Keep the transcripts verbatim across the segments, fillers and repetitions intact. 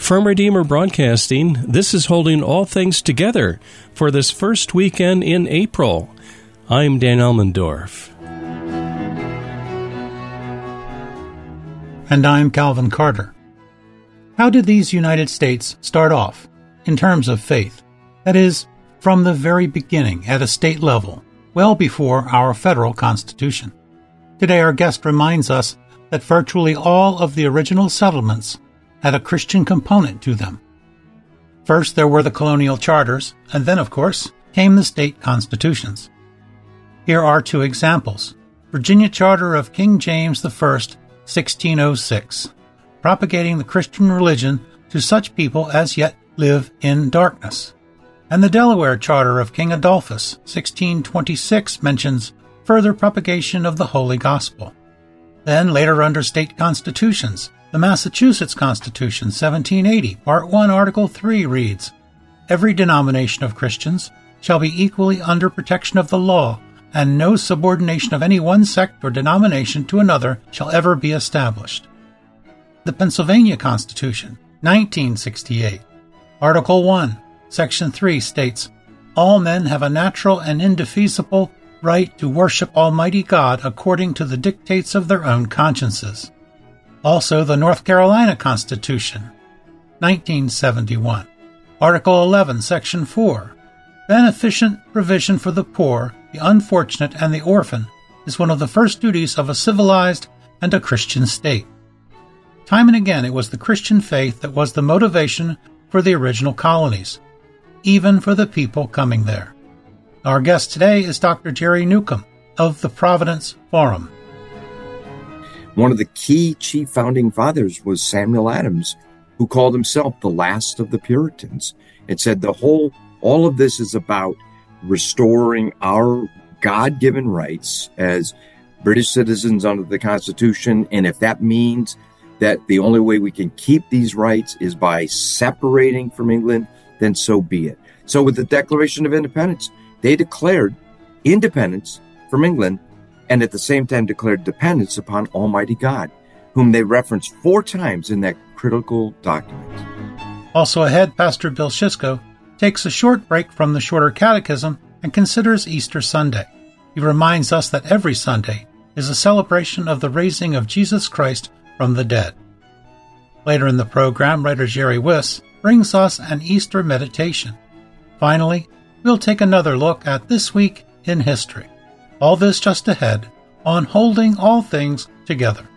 From Redeemer Broadcasting, this is Holding All Things Together for this first weekend in April. I'm Dan Elmendorf. And I'm Calvin Carter. How did these United States start off in terms of faith? That is, from the very beginning at a state level, well before our federal Constitution. Today our guest reminds us that virtually all of the original settlements had a Christian component to them. First, there were the colonial charters, and then, of course, came the state constitutions. Here are two examples. Virginia Charter of King James the First, sixteen oh six, propagating the Christian religion to such people as yet live in darkness. And the Delaware Charter of King Adolphus, sixteen twenty-six, mentions further propagation of the Holy Gospel. Then, later under state constitutions, the Massachusetts Constitution, seventeen eighty, Part one, Article three reads, "Every denomination of Christians shall be equally under protection of the law, and no subordination of any one sect or denomination to another shall ever be established." The Pennsylvania Constitution, nineteen sixty-eight, Article one, Section three states, "All men have a natural and indefeasible right to worship Almighty God according to the dictates of their own consciences." Also, the North Carolina Constitution, nineteen seventy-one, Article eleven, Section four, "Beneficent provision for the poor, the unfortunate, and the orphan is one of the first duties of a civilized and a Christian state." Time and again, it was the Christian faith that was the motivation for the original colonies, even for the people coming there. Our guest today is Doctor Jerry Newcomb of the Providence Forum. One of the key chief founding fathers was Samuel Adams, who called himself the last of the Puritans, and said the whole, all of this is about restoring our God-given rights as British citizens under the Constitution. And if that means that the only way we can keep these rights is by separating from England, then so be it. So with the Declaration of Independence, they declared independence from England and at the same time declared dependence upon Almighty God, whom they reference four times in that critical document. Also ahead, Pastor Bill Schisko takes a short break from the Shorter Catechism and considers Easter Sunday. He reminds us that every Sunday is a celebration of the raising of Jesus Christ from the dead. Later in the program, writer Jerry Wiss brings us an Easter meditation. Finally, we'll take another look at This Week in History. All this just ahead on Holding All Things Together.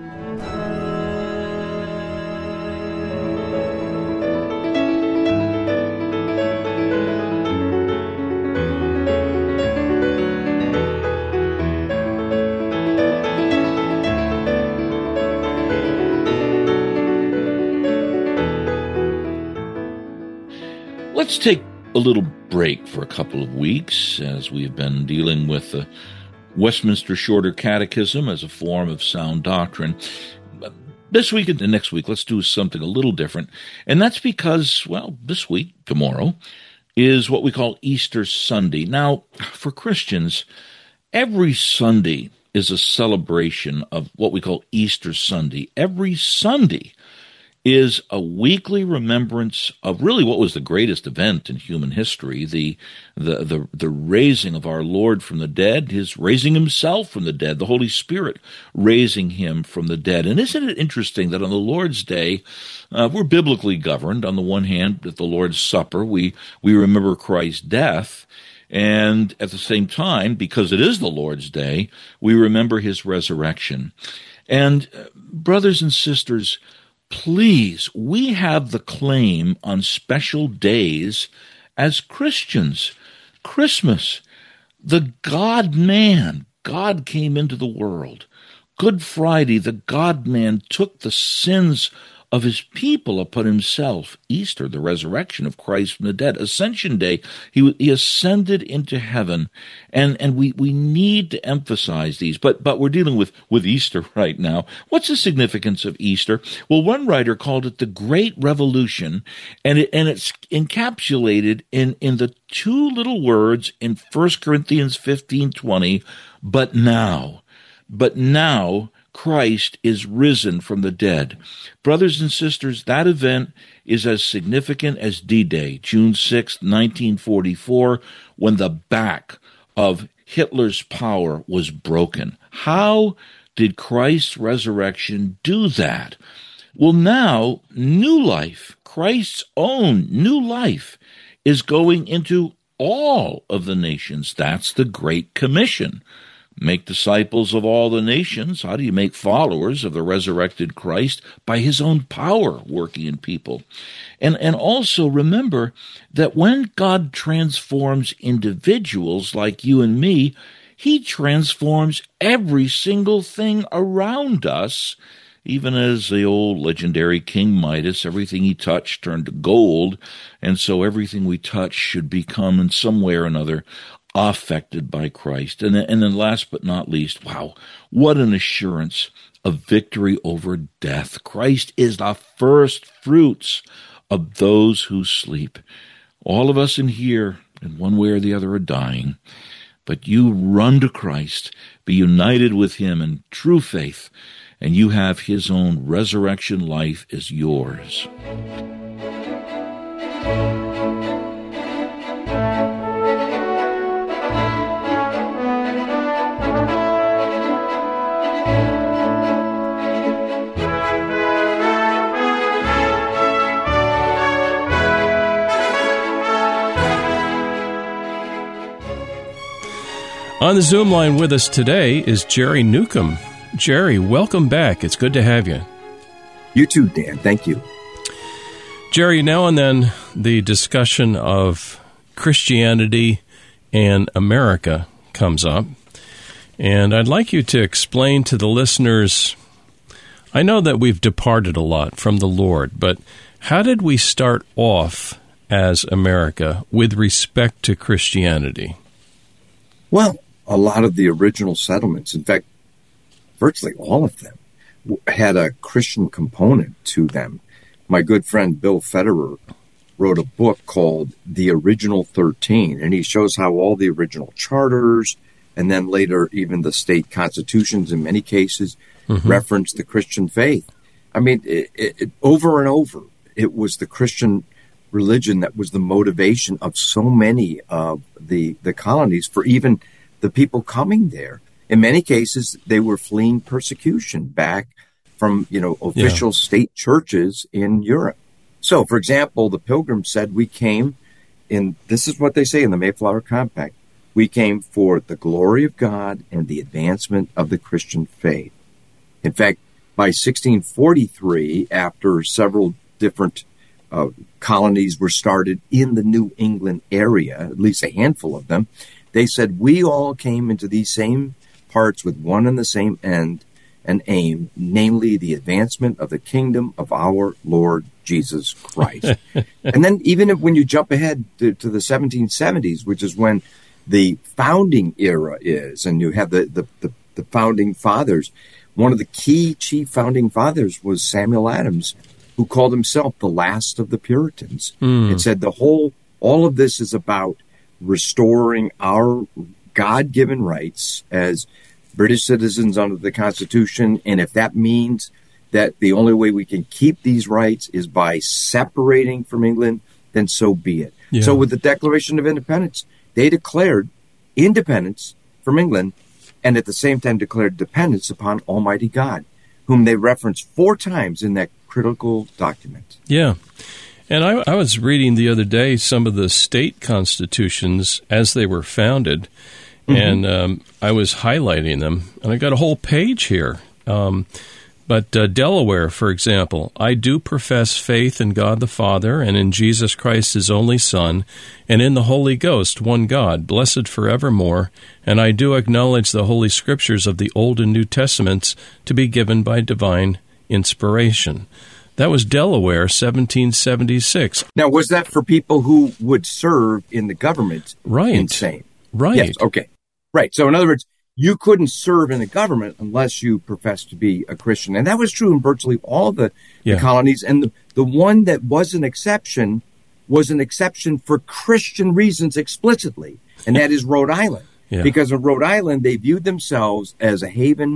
Let's take a little break for a couple of weeks as we've been dealing with the Westminster Shorter Catechism as a form of sound doctrine. This week and the next week, let's do something a little different. And that's because, well, this week, tomorrow, is what we call Easter Sunday. Now, for Christians, every Sunday is a celebration of what we call Easter Sunday. Every Sunday is a weekly remembrance of really what was the greatest event in human history, the, the the the raising of our Lord from the dead, his raising himself from the dead, the Holy Spirit raising him from the dead. And isn't it interesting that on the Lord's Day, uh, we're biblically governed. On the one hand, at the Lord's Supper, we, we remember Christ's death, and at the same time, because it is the Lord's Day, we remember his resurrection. And uh, brothers and sisters, please, we have the claim on special days as Christians. Christmas, the God-man, God came into the world. Good Friday, the God-man took the sins of his people upon himself. Easter, the resurrection of Christ from the dead. Ascension Day, he, he ascended into heaven. And, and we, we need to emphasize these. But, but we're dealing with, with Easter right now. What's the significance of Easter? Well, one writer called it the Great Revolution, and it, and it's encapsulated in, in the two little words in First Corinthians fifteen twenty, but now. But now Christ is risen from the dead. Brothers and sisters, that event is as significant as D-Day, June sixth, nineteen forty-four, when the back of Hitler's power was broken. How did Christ's resurrection do that? Well, now, new life, Christ's own new life, is going into all of the nations. That's the Great Commission. Make disciples of all the nations. How do you make followers of the resurrected Christ? By his own power working in people. And, and also remember that when God transforms individuals like you and me, he transforms every single thing around us. Even as the old legendary King Midas, everything he touched turned to gold, and so everything we touch should become in some way or another affected by Christ. And then, and then last but not least, wow, what an assurance of victory over death. Christ is the first fruits of those who sleep. All of us in here, in one way or the other, are dying. But you run to Christ, be united with him in true faith, and you have his own resurrection life as yours. On the Zoom line with us today is Jerry Newcomb. Jerry, welcome back. It's good to have you. You too, Dan. Thank you. Jerry, now and then the discussion of Christianity and America comes up, and I'd like you to explain to the listeners, I know that we've departed a lot from the Lord, but how did we start off as America with respect to Christianity? Well, a lot of the original settlements, in fact, virtually all of them, had a Christian component to them. My good friend Bill Federer wrote a book called The Original thirteen, and he shows how all the original charters and then later even the state constitutions in many cases mm-hmm. referenced the Christian faith. I mean, it, it, over and over, it was the Christian religion that was the motivation of so many of the, the colonies for even the people coming there. In many cases, they were fleeing persecution back from, you know, official yeah. state churches in Europe. So, for example, the Pilgrims said we came in, this is what they say in the Mayflower Compact, we came for the glory of God and the advancement of the Christian faith. In fact, by sixteen forty-three, after several different uh, colonies were started in the New England area, at least a handful of them, they said we all came into these same parts with one and the same end and aim, namely the advancement of the kingdom of our Lord Jesus Christ. And then even if, when you jump ahead to, to the seventeen seventies, which is when the founding era is, and you have the, the, the, the founding fathers, one of the key chief founding fathers was Samuel Adams, who called himself the last of the Puritans, mm. and said the whole, all of this is about restoring our God-given rights as British citizens under the Constitution. And if that means that the only way we can keep these rights is by separating from England, then so be it. Yeah. So with the Declaration of Independence, they declared independence from England and at the same time declared dependence upon Almighty God, whom they referenced four times in that critical document. Yeah. And I, I was reading the other day some of the state constitutions as they were founded, mm-hmm. and um, I was highlighting them, and I got a whole page here. Um, but uh, Delaware, for example, I do profess faith in God the Father and in Jesus Christ, his only Son, and in the Holy Ghost, one God, blessed forevermore, and I do acknowledge the Holy Scriptures of the Old and New Testaments to be given by divine inspiration. That was Delaware, seventeen seventy-six. Now, was that for people who would serve in the government? Right. Insane. Right. Yes, okay. Right. So, in other words, you couldn't serve in the government unless you professed to be a Christian. And that was true in virtually all the, yeah. the colonies. And the, the one that was an exception was an exception for Christian reasons explicitly, and that is Rhode Island. Yeah. Because in Rhode Island, they viewed themselves as a haven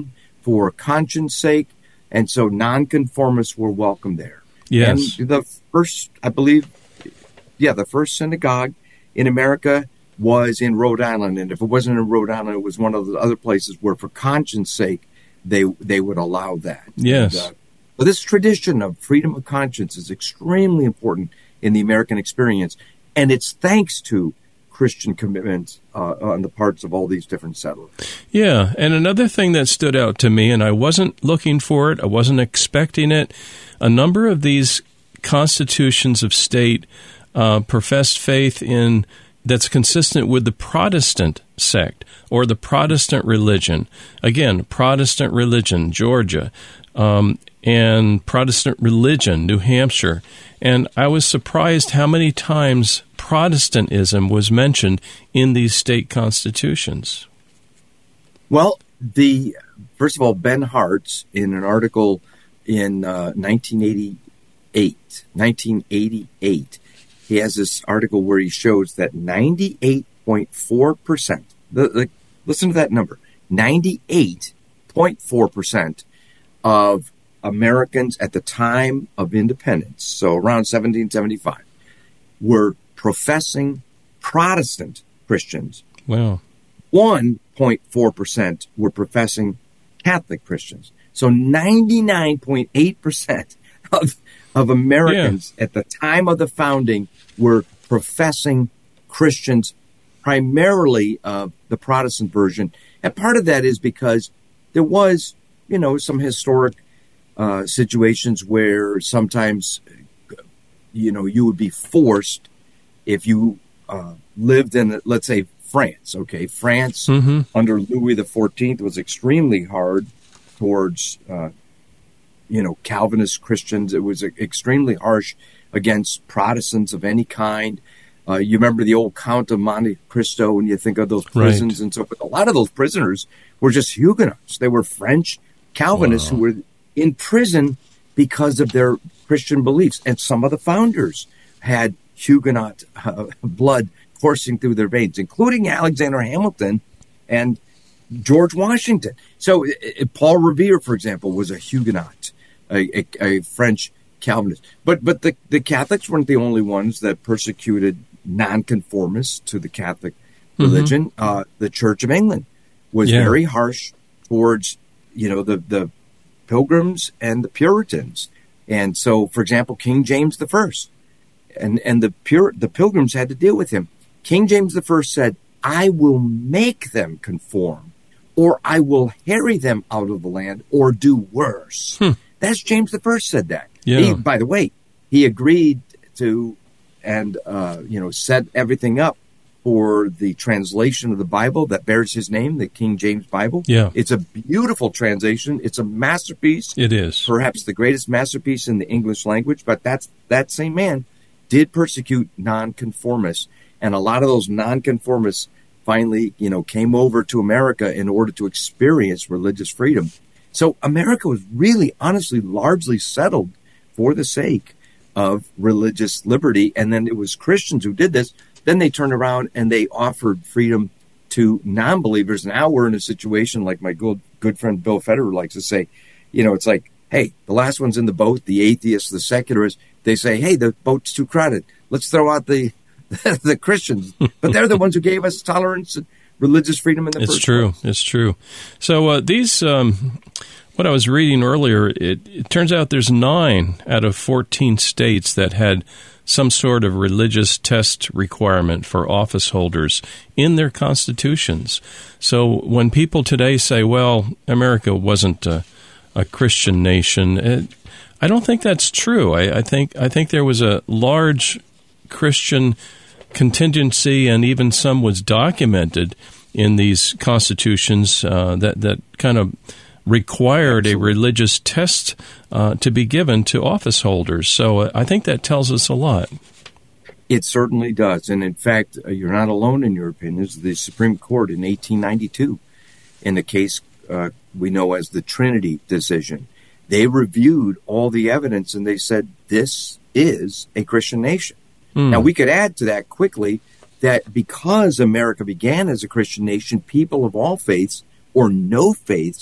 for conscience sake, and so nonconformists were welcome there. Yes. And the first, I believe, yeah, the first synagogue in America was in Rhode Island, and if it wasn't in Rhode Island, it was one of the other places where, for conscience sake, they they would allow that. Yes. And, uh, but this tradition of freedom of conscience is extremely important in the American experience, and it's thanks to Christian commitment uh, on the parts of all these different settlers. Yeah, and another thing that stood out to me, and I wasn't looking for it, I wasn't expecting it, a number of these constitutions of state uh, professed faith in that's consistent with the Protestant sect or the Protestant religion. Again, Protestant religion, Georgia, um, and Protestant religion, New Hampshire. And I was surprised how many times Protestantism was mentioned in these state constitutions. Well, the first of all, Ben Hartz, in an article in uh, nineteen eighty-eight, nineteen eighty-eight, he has this article where he shows that ninety-eight point four percent, the, the, listen to that number, ninety-eight point four percent of Americans at the time of independence, so around seventeen seventy-five, were professing Protestant Christians. Wow. one point four percent were professing Catholic Christians. So ninety-nine point eight percent of, of Americans yeah. at the time of the founding were professing Christians, primarily uh, the Protestant version. And part of that is because there was, you know, some historic uh, situations where sometimes, you know, you would be forced if you uh, lived in, let's say, France. Okay, France mm-hmm. under Louis the fourteenth was extremely hard towards, uh, you know, Calvinist Christians. It was extremely harsh against Protestants of any kind. Uh, you remember the old Count of Monte Cristo when you think of those prisons right. and so forth. A lot of those prisoners were just Huguenots. They were French Calvinists wow. who were in prison because of their Christian beliefs. And some of the founders had Huguenot uh, blood coursing through their veins, including Alexander Hamilton and George Washington. So uh, Paul Revere, for example, was a Huguenot, a, a, a French Calvinist. But but the, the Catholics weren't the only ones that persecuted nonconformists to the Catholic religion. Mm-hmm. Uh, the Church of England was yeah. very harsh towards, you know, the, the Pilgrims and the Puritans. And so, for example, King James the First and, and the Pur- the Pilgrims had to deal with him. King James the First said, I will make them conform, or I will harry them out of the land, or do worse. Hmm. That's James the First said that. Yeah. He, by the way, he agreed to and, uh, you know, set everything up for the translation of the Bible that bears his name, the King James Bible. Yeah. It's a beautiful translation. It's a masterpiece. It is. Perhaps the greatest masterpiece in the English language, but that's that same man did persecute nonconformists. And a lot of those nonconformists finally, you know, came over to America in order to experience religious freedom. So America was really, honestly, largely settled for the sake of religious liberty. And then it was Christians who did this. Then they turned around and they offered freedom to non-believers. Now we're in a situation like my good, good friend Bill Federer likes to say, you know, it's like, hey, the last one's in the boat, the atheists, the secularists. They say, hey, the boat's too crowded. Let's throw out the the Christians. But they're the ones who gave us tolerance and religious freedom in the it's first true. place. It's true. So uh, these, um, what I was reading earlier, it, it turns out there's nine out of fourteen states that had some sort of religious test requirement for office holders in their constitutions. So when people today say, well, America wasn't a, a Christian nation, it, I don't think that's true. I, I think I think there was a large Christian contingency, and even some was documented in these constitutions uh, that, that kind of required Absolutely. a religious test uh, to be given to office holders. So uh, I think that tells us a lot. It certainly does. And in fact, uh, you're not alone in your opinions. The Supreme Court in eighteen ninety-two, in the case uh, we know as the Trinity decision, they reviewed all the evidence and they said this is a Christian nation. Mm. Now, we could add to that quickly that because America began as a Christian nation, people of all faiths or no faiths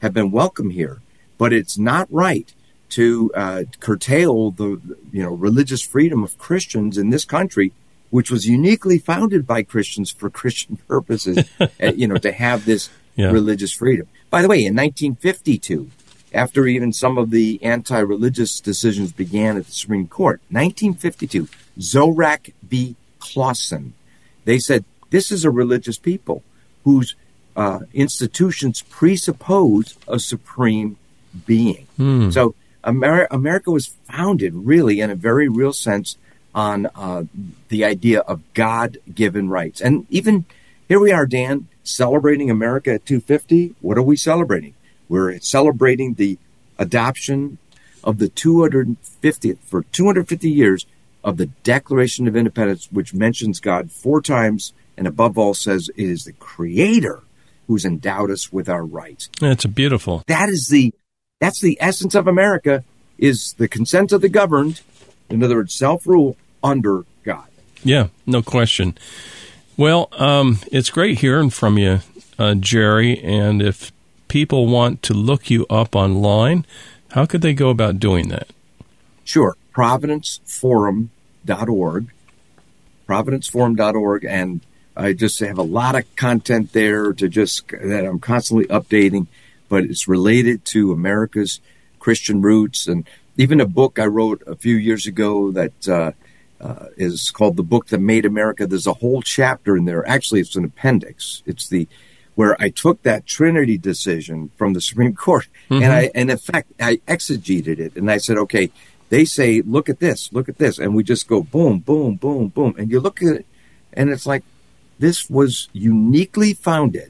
have been welcome here. But it's not right to uh, curtail the, you know, religious freedom of Christians in this country, which was uniquely founded by Christians for Christian purposes, uh, you know, to have this yeah. religious freedom. By the way, in nineteen fifty-two, after even some of the anti-religious decisions began at the Supreme Court, nineteen fifty-two, Zorak v. Clausen, they said, this is a religious people whose uh, institutions presuppose a supreme being. Hmm. So Amer- America was founded really in a very real sense on uh, the idea of God-given rights. And even here we are, Dan, celebrating America at two fifty. What are we celebrating? We're celebrating the adoption of the two hundred fiftieth, for two hundred fifty years, of the Declaration of Independence, which mentions God four times and above all says it is the Creator who's endowed us with our rights. That's beautiful. That is the That's the essence of America, is the consent of the governed, in other words, self-rule under God. Yeah, no question. Well, um, it's great hearing from you, uh, Jerry, and if people want to look you up online, how could they go about doing that? Sure, providence forum dot org, providence forum dot org, and I just have a lot of content there to just that I'm constantly updating, but it's related to America's Christian roots, and even a book I wrote a few years ago that uh, uh, is called The Book That Made America. There's a whole chapter in there. Actually, it's an appendix. It's the where I took that Trinity decision from the Supreme Court, mm-hmm. and I, in effect, I exegeted it, and I said, okay, they say, look at this, look at this, and we just go boom, boom, boom, boom, and you look at it, and it's like, this was uniquely founded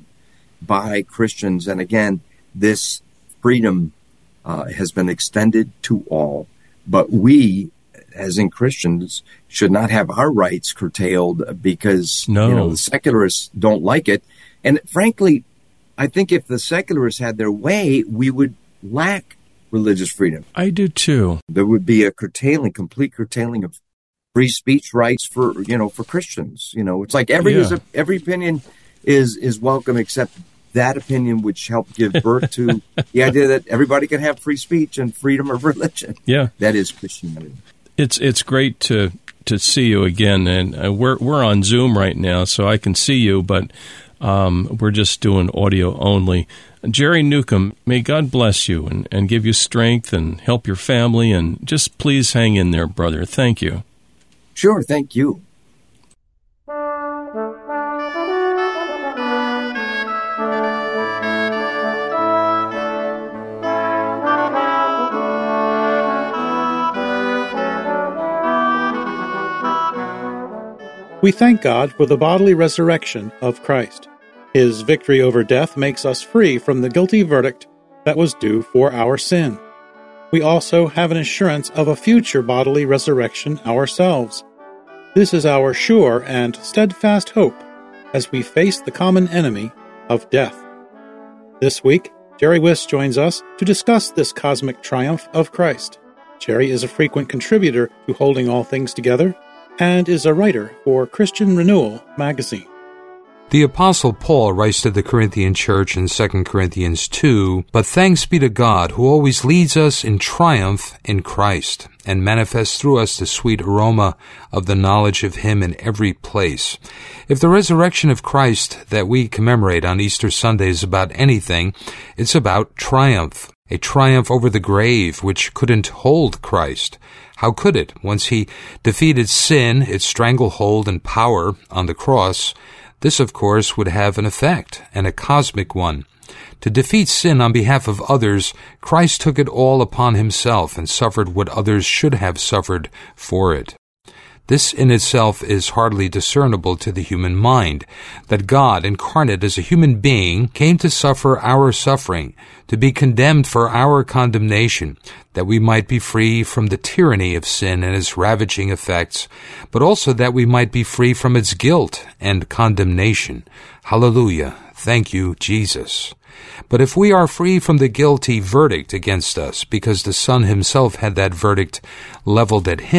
by Christians, and again, this freedom uh, has been extended to all, but we, as in Christians, should not have our rights curtailed because no. you know, the secularists don't like it. And frankly, I think if the secularists had their way, we would lack religious freedom. I do too. There would be a curtailing, complete curtailing of free speech rights for, you know, for Christians. You know, it's like every yeah. every opinion is is welcome except that opinion which helped give birth to the idea that everybody can have free speech and freedom of religion. Yeah, that is Christianity. It's it's great to to see you again, and uh, we're we're on Zoom right now, so I can see you, but um, we're just doing audio only. Jerry Newcomb, may God bless you and, and give you strength and help your family, and just please hang in there, brother. Thank you. Sure, thank you. We thank God for the bodily resurrection of Christ. His victory over death makes us free from the guilty verdict that was due for our sin. We also have an assurance of a future bodily resurrection ourselves. This is our sure and steadfast hope as we face the common enemy of death. This week, Jerry Wiss joins us to discuss this cosmic triumph of Christ. Jerry is a frequent contributor to Holding All Things Together and is a writer for Christian Renewal magazine. The Apostle Paul writes to the Corinthian church in Second Corinthians two, "But thanks be to God, who always leads us in triumph in Christ, and manifests through us the sweet aroma of the knowledge of Him in every place." If the resurrection of Christ that we commemorate on Easter Sunday is about anything, it's about triumph. A triumph over the grave, which couldn't hold Christ. How could it, once He defeated sin, its stranglehold and power on the cross? This, of course, would have an effect, and a cosmic one. To defeat sin on behalf of others, Christ took it all upon Himself and suffered what others should have suffered for it. This in itself is hardly discernible to the human mind, that God, incarnate as a human being, came to suffer our suffering, to be condemned for our condemnation, that we might be free from the tyranny of sin and its ravaging effects, but also that we might be free from its guilt and condemnation. Hallelujah! Thank you, Jesus. But if we are free from the guilty verdict against us, because the Son Himself had that verdict leveled at Him,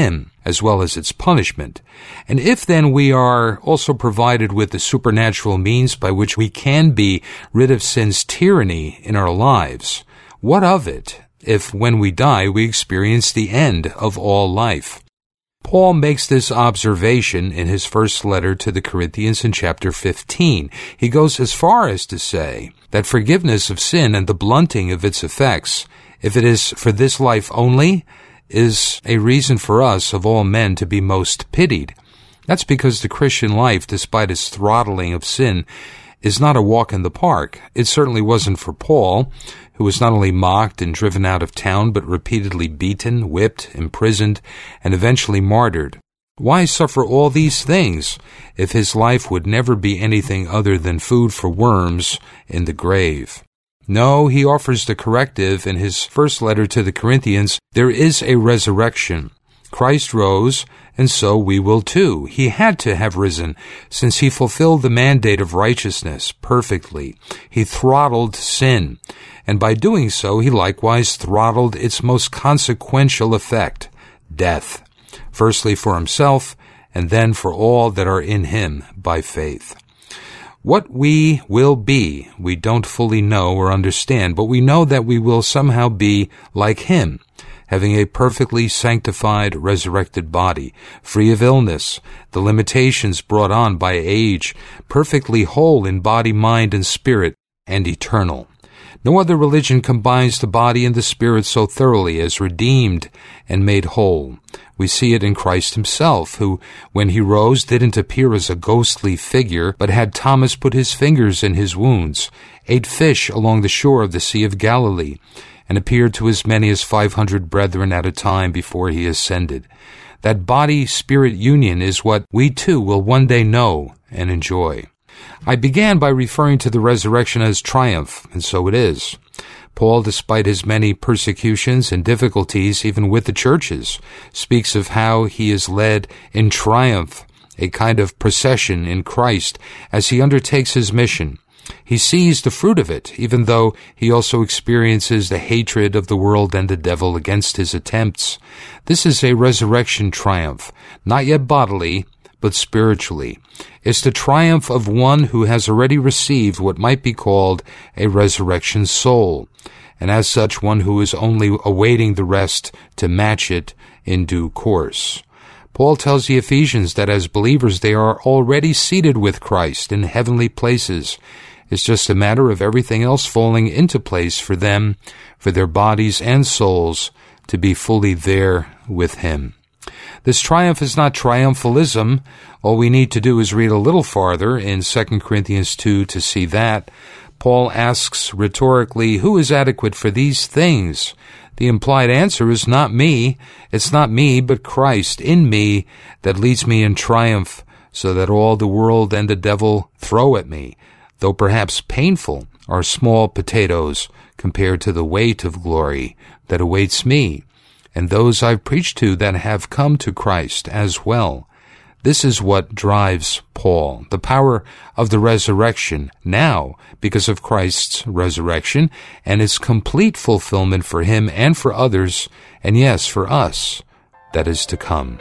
as well as its punishment. And if then we are also provided with the supernatural means by which we can be rid of sin's tyranny in our lives, what of it if when we die we experience the end of all life? Paul makes this observation in his first letter to the Corinthians in chapter fifteen. He goes as far as to say that forgiveness of sin and the blunting of its effects, if it is for this life only, is a reason for us of all men to be most pitied. That's because the Christian life, despite its throttling of sin, is not a walk in the park. It certainly wasn't for Paul, who was not only mocked and driven out of town, but repeatedly beaten, whipped, imprisoned, and eventually martyred. Why suffer all these things if his life would never be anything other than food for worms in the grave? No, he offers the corrective in his first letter to the Corinthians. There is a resurrection. Christ rose, and so we will too. He had to have risen, since he fulfilled the mandate of righteousness perfectly. He throttled sin, and by doing so, he likewise throttled its most consequential effect, death, firstly for himself, and then for all that are in him by faith. What we will be, we don't fully know or understand, but we know that we will somehow be like him, having a perfectly sanctified, resurrected body, free of illness, the limitations brought on by age, perfectly whole in body, mind, and spirit, and eternal. No other religion combines the body and the spirit so thoroughly as redeemed and made whole. We see it in Christ himself, who, when he rose, didn't appear as a ghostly figure, but had Thomas put his fingers in his wounds, ate fish along the shore of the Sea of Galilee, and appeared to as many as five hundred brethren at a time before he ascended. That body-spirit union is what we too will one day know and enjoy. I began by referring to the resurrection as triumph, and so it is. Paul, despite his many persecutions and difficulties, even with the churches, speaks of how he is led in triumph, a kind of procession in Christ, as he undertakes his mission. He sees the fruit of it, even though he also experiences the hatred of the world and the devil against his attempts. This is a resurrection triumph, not yet bodily, but spiritually. It's the triumph of one who has already received what might be called a resurrection soul, and as such one who is only awaiting the rest to match it in due course. Paul tells the Ephesians that as believers they are already seated with Christ in heavenly places. It's just a matter of everything else falling into place for them, for their bodies and souls to be fully there with him. This triumph is not triumphalism. All we need to do is read a little farther in Second Corinthians two to see that. Paul asks rhetorically, who is adequate for these things? The implied answer is not me. It's not me, but Christ in me that leads me in triumph, so that all the world and the devil throw at me, though perhaps painful, are small potatoes compared to the weight of glory that awaits me, and those I've preached to that have come to Christ as well. This is what drives Paul, the power of the resurrection now because of Christ's resurrection and its complete fulfillment for him and for others, and yes, for us, that is to come.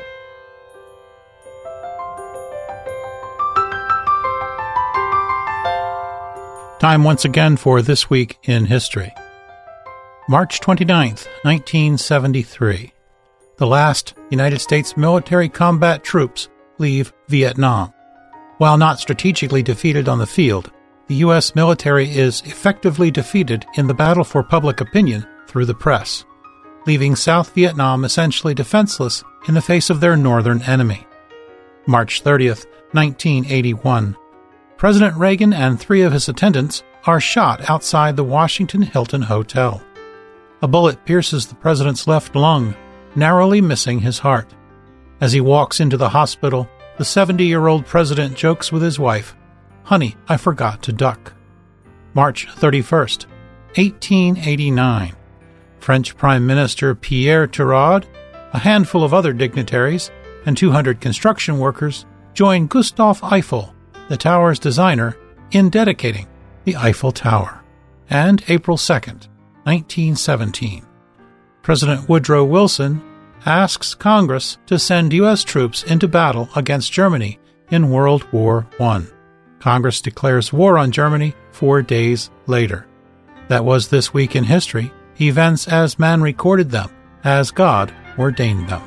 Time once again for This Week in History. March twenty-ninth, nineteen seventy-three. The last United States military combat troops leave Vietnam. While not strategically defeated on the field, the U S military is effectively defeated in the battle for public opinion through the press, leaving South Vietnam essentially defenseless in the face of their northern enemy. March thirtieth, nineteen eighty-one. President Reagan and three of his attendants are shot outside the Washington Hilton Hotel. A bullet pierces the president's left lung, narrowly missing his heart. As he walks into the hospital, the seventy-year-old president jokes with his wife, "Honey, I forgot to duck." March thirty-first, eighteen eighty-nine. French Prime Minister Pierre Tirade, a handful of other dignitaries, and two hundred construction workers join Gustave Eiffel, the tower's designer, in dedicating the Eiffel Tower. And April second, nineteen seventeen. President Woodrow Wilson asks Congress to send U S troops into battle against Germany in World War One. Congress declares war on Germany four days later. That was This Week in History, events as man recorded them, as God ordained them.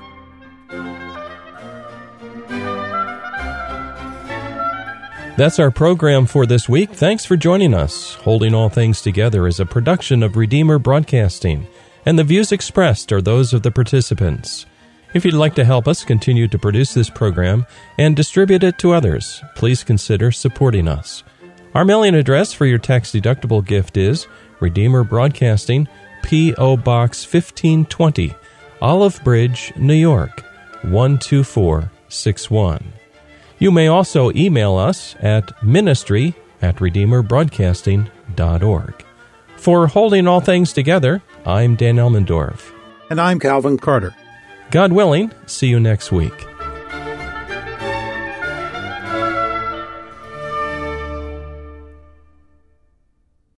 That's our program for this week. Thanks for joining us. Holding All Things Together is a production of Redeemer Broadcasting, and the views expressed are those of the participants. If you'd like to help us continue to produce this program and distribute it to others, please consider supporting us. Our mailing address for your tax-deductible gift is Redeemer Broadcasting, P O. Box fifteen twenty, Olive Bridge, New York, one two four six one. You may also email us at ministry at redeemer broadcasting dot org. For Holding All Things Together, I'm Dan Elmendorf. And I'm Calvin Carter. God willing, see you next week.